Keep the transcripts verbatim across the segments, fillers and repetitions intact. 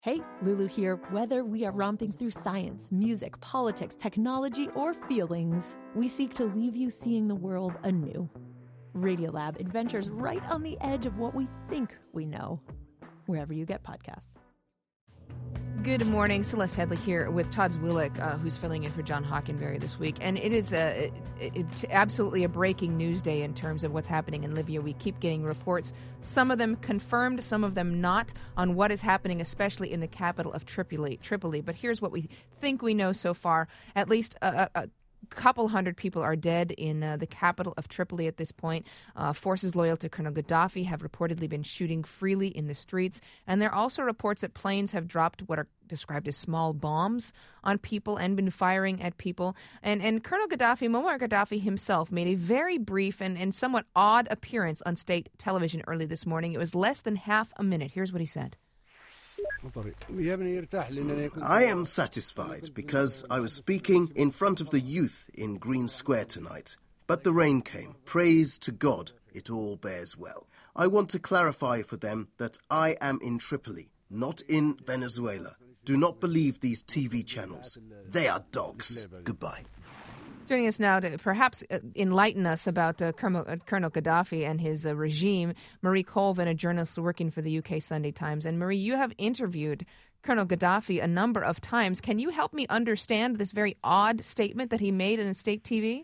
Hey, Lulu here. Whether we are romping through science, music, politics, technology, or feelings, we seek to leave you seeing the world anew. Radiolab adventures right on the edge of what we think we know, wherever you get podcasts. Good morning. Celeste Headley here with Todd Zwillich, uh, who's filling in for John Hockenberry this week. And it is a, it, it, absolutely a breaking news day in terms of what's happening in Libya. We keep getting reports, some of them confirmed, some of them not, on what is happening, especially in the capital of Tripoli. Tripoli. But here's what we think we know so far. At least a, a couple hundred people are dead in uh, the capital of Tripoli at this point. Uh, forces loyal to Colonel Gaddafi have reportedly been shooting freely in the streets. And there are also reports that planes have dropped what are described as small bombs on people and been firing at people. And and Colonel Gaddafi, Muammar Gaddafi himself, made a very brief and, and somewhat odd appearance on state television early this morning. It was less than half a minute. Here's what he said. I am satisfied because I was speaking in front of the youth in Green Square tonight. But the rain came. Praise to God, it all bears well. I want to clarify for them that I am in Tripoli, not in Venezuela. Do not believe these T V channels. They are dogs. Goodbye. Joining us now to perhaps enlighten us about uh, Colonel, uh, Colonel Gaddafi and his uh, regime, Marie Colvin, a journalist working for the U K Sunday Times. And Marie, you have interviewed Colonel Gaddafi a number of times. Can you help me understand this very odd statement that he made in state T V?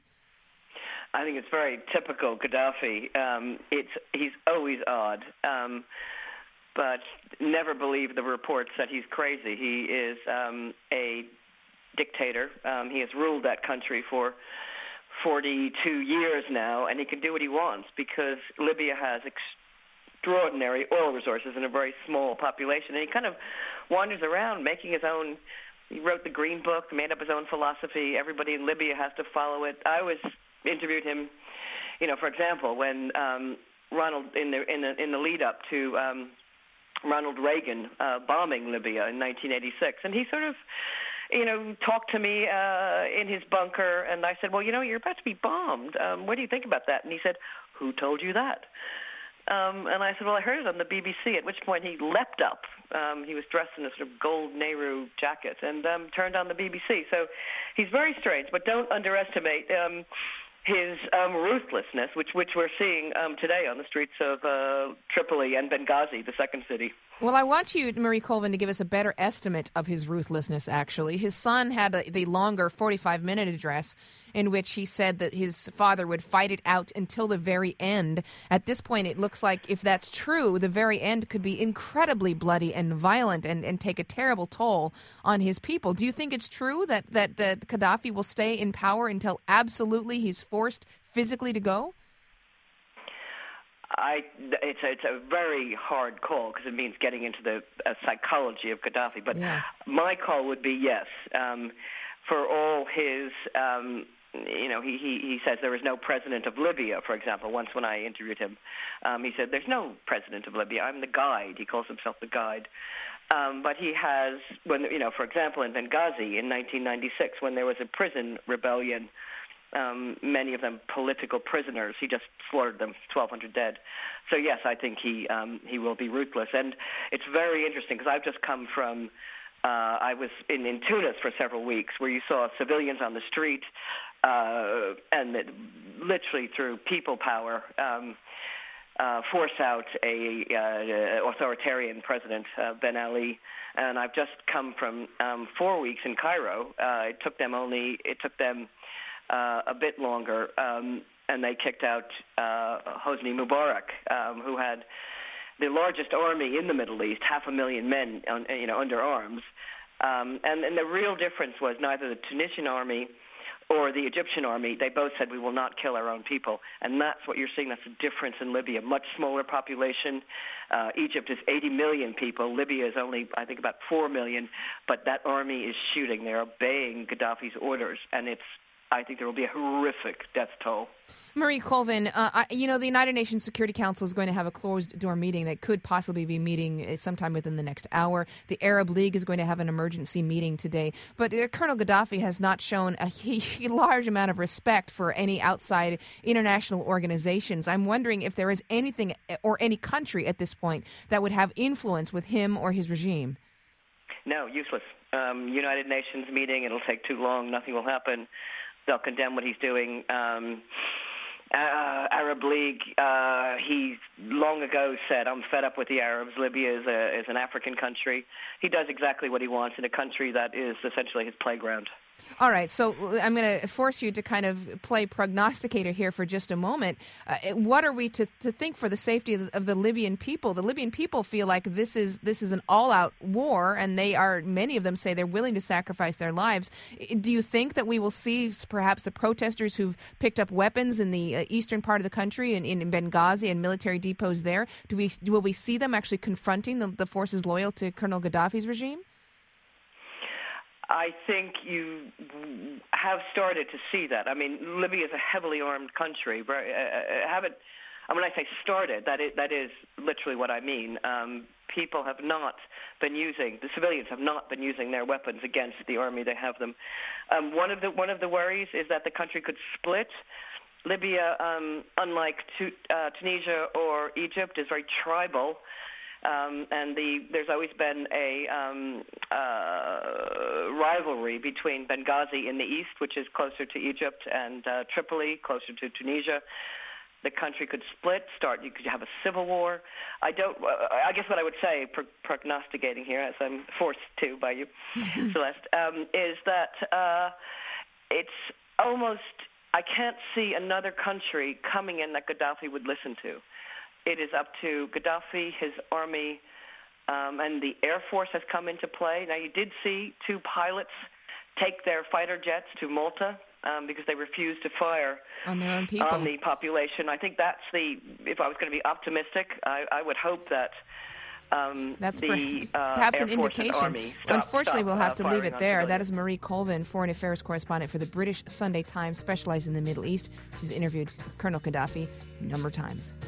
I think it's very typical Gaddafi. Um, it's he's always odd, um, but never believe the reports that he's crazy. He is um, a dictator. Um, he has ruled that country for forty-two years now, and he can do what he wants because Libya has extraordinary oil resources and a very small population. And he kind of wanders around making his own. He wrote the Green Book, made up his own philosophy. Everybody in Libya has to follow it. I was interviewed him, you know, for example, when um, Ronald in the in the in the lead up to um, Ronald Reagan uh, bombing Libya in nineteen eighty-six, and he sort of, you know, talked to me uh, in his bunker, and I said, well, you know, you're about to be bombed. Um, what do you think about that? And he said, who told you that? Um, and I said, well, I heard it on the B B C, at which point he leapt up. Um, he was dressed in a sort of gold Nehru jacket and um, turned on the B B C. So he's very strange, but don't underestimate um, his um, ruthlessness, which which we're seeing um, today on the streets of uh, Tripoli and Benghazi, the second city. Well, I want you, Marie Colvin, to give us a better estimate of his ruthlessness, actually. His son had a, the longer forty-five minute address in which he said that his father would fight it out until the very end. At this point, it looks like, if that's true, the very end could be incredibly bloody and violent and, and take a terrible toll on his people. Do you think it's true that, that, that Gaddafi will stay in power until absolutely he's forced physically to go? I, it's, a, it's a very hard call because it means getting into the uh, psychology of Gaddafi. But yeah. My call would be yes. Um, for all his, um, you know, he, he, he says there is no president of Libya, for example. Once when I interviewed him, um, he said, there's no president of Libya. I'm the guide. He calls himself the guide. Um, but he has, when you know, for example, in Benghazi in nineteen ninety-six, when there was a prison rebellion, Um, many of them political prisoners. He just slaughtered them, twelve hundred dead. So yes, I think he um, he will be ruthless. And it's very interesting because I've just come from, uh, I was in, in Tunis for several weeks where you saw civilians on the street uh, and that literally through people power um, uh, force out a uh, authoritarian president, uh, Ben Ali. And I've just come from um, four weeks in Cairo. Uh, it took them only, it took them Uh, a bit longer, um, and they kicked out uh, Hosni Mubarak, um, who had the largest army in the Middle East, half a million men, on, you know, under arms. Um, and, and the real difference was neither the Tunisian army or the Egyptian army. They both said we will not kill our own people, and that's what you're seeing. That's the difference in Libya. Much smaller population. Uh, Egypt is eighty million people. Libya is only, I think, about four million. But that army is shooting. They're obeying Gaddafi's orders, and it's. I think there will be a horrific death toll. Marie Colvin, uh, I, you know, the United Nations Security Council is going to have a closed-door meeting that could possibly be meeting sometime within the next hour. The Arab League is going to have an emergency meeting today. But uh, Colonel Gaddafi has not shown a, a large amount of respect for any outside international organizations. I'm wondering if there is anything or any country at this point that would have influence with him or his regime. No, useless. Um, United Nations meeting, it'll take too long, nothing will happen. They'll condemn what he's doing. Um, uh, Arab League, uh, he long ago said, I'm fed up with the Arabs. Libya is, a, is an African country. He does exactly what he wants in a country that is essentially his playground. All right, so I'm going to force you to kind of play prognosticator here for just a moment. Uh, what are we to, to think for the safety of the, of the Libyan people? The Libyan people feel like this is this is an all-out war, and they are, many of them say they're willing to sacrifice their lives. Do you think that we will see perhaps the protesters who've picked up weapons in the uh, eastern part of the country, in, in Benghazi and military depots there, do we will we see them actually confronting the, the forces loyal to Colonel Gaddafi's regime? I think you have started to see that. I mean, Libya is a heavily armed country. I haven't. And when I say started, that is, that is literally what I mean. Um, people have not been using, the civilians have not been using their weapons against the army. They have them. Um, one of the one of the worries is that the country could split. Libya, um, unlike tu- uh, Tunisia or Egypt, is very tribal. Um, and the, there's always been a um, uh, rivalry between Benghazi in the east, which is closer to Egypt, and uh, Tripoli, closer to Tunisia. The country could split, start, you could have a civil war. I don't, uh, I guess what I would say, pro- prognosticating here, as I'm forced to by you, Celeste, um, is that uh, it's almost, I can't see another country coming in that Gaddafi would listen to. It is up to Gaddafi, his army, um, and the Air Force has come into play. Now, you did see two pilots take their fighter jets to Malta um, because they refused to fire on their own people, on the population. I think that's the, if I was going to be optimistic, I, I would hope that um, That's the per- uh, perhaps Air an Force indication. and Army stop, Unfortunately, stop, we'll have uh, to leave it there. That is Marie Colvin, foreign affairs correspondent for the British Sunday Times, specialized in the Middle East. She's interviewed Colonel Gaddafi a number of times.